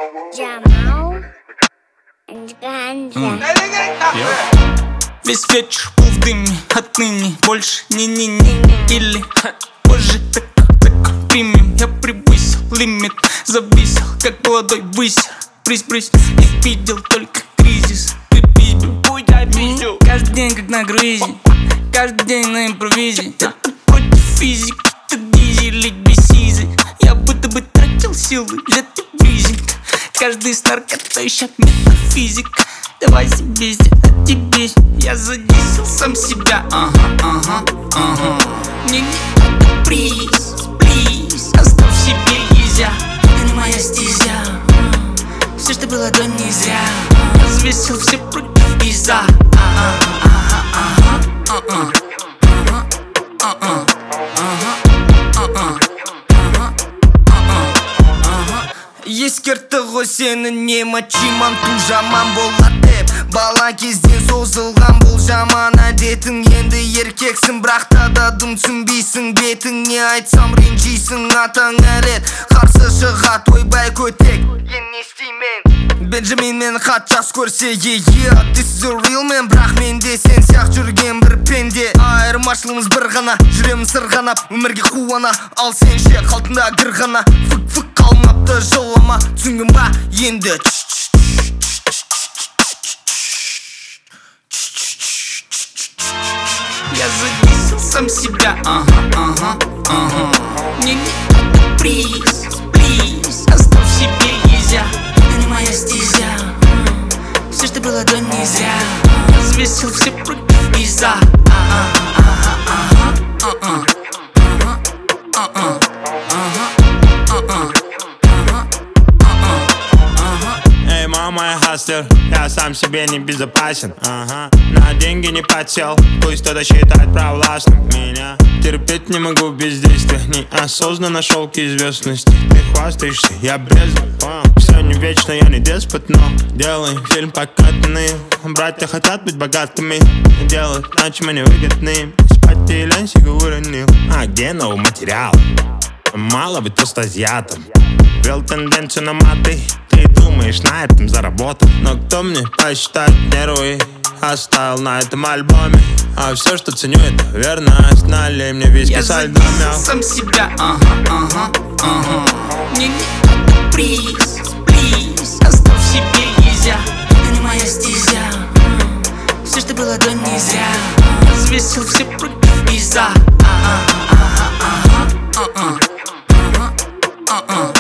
Jamal and Ganja. Весь вечер был в дыме, отныне больше не-не-не. Или позже так примем. Я превысил лимит, зависел, как молодой высер. Брысь-брысь, не видел только кризис. Ты пиздю, будь обидел. Каждый день как на круизе, каждый день на импровизе. Это против физики, ты дизелить без сизы. Я будто бы тратил силы, взятый бризинг. Каждый с наркотой ищет метафизик. Давай себе сделать тебе. Я задисил сам себя. Мне не надо приз, плиз. Оставь себе езя. Это не моя стезя. Все, что было до не зря. Взвесил все против и за. Ескерті ғой сені не мачиман ту жаман болады деп. Бала кезден созылған бұл жаман әдетің. Енді еркексің бірақ та дым түсінбейсің. Бетіңе айтсам ренжейсің. Атаң әрет қарсы шығат ойбай көтек. Ен не істеймен Бенджамин мен хат жас көрсе this is a real man. Бірақ менде сен сияқты жүрген бір пенде. Айырмашылығымыз бір ғана, жүреміз сырғанап. Өмірге қуана, ал сен ше қалтында гір ғана. Фык-фык қалмапты жылама, түсінген ба енді. Я задисил сам себя. Мне не надо приз, плиз. Оставь себе езя. Это не моя стезя. Все, что было до не зря. Взвесил все против и за. Эй, мама, я хаслер, я сам себе не безопасен. На деньги не подсел, пусть кто-то считает провластным меня. Терпеть не могу бездействия, неосознанно шел к известности. Ты хвастаешься, я брезгую. Все не вечно, я не деспот, но делай фильм покатанный. Братья хотят быть богатыми, делают иначе мы невыгодны. Спать и лень уронил. А где новый материал? Мало быть просто азиатом. Вел тенденцию на маты. Ты думаешь, на этом заработал. Но кто мне посчитает нервы? Оставил на этом альбоме. А все, что ценю, это верность. Налей мне виски со льдом. Я задисил сам себя. Мне не надо приз, плиз. Оставь себе езя. Это не моя стезя. Все, что было до не зря. Взвесил все против и за.